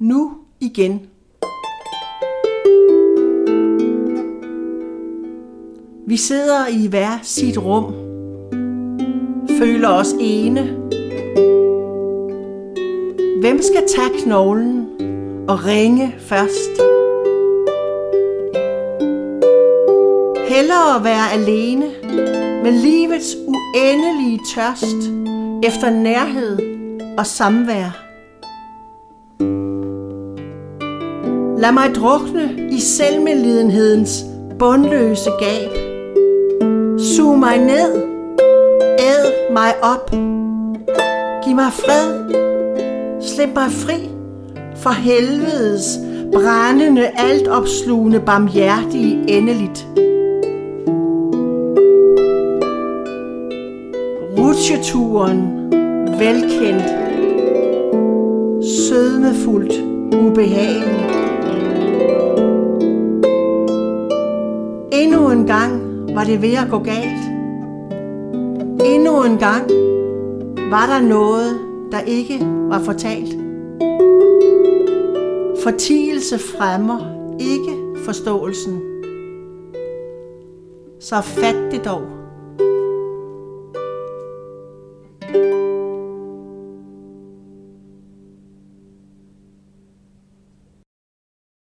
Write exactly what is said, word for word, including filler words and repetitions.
nu igen. Vi sidder i hver sit rum, føler os ene. Hvem skal tage knoglen og ringe først? Hellere være alene med livets uendelige tørst efter nærhed og samvær. Lad mig drukne i selvmedlidenhedens bundløse gab. Sug mig ned, æd mig op. Giv mig fred, slip mig fri for helvedes brændende, altopslugende, barmhjertige endeligt. Rutsjeturen, velkendt, sødmefuldt, ubehagelig. Endnu en gang var det ved at gå galt. Endnu en gang var der noget, der ikke var fortalt. Fortielse fremmer ikke forståelsen. Så fat det dog.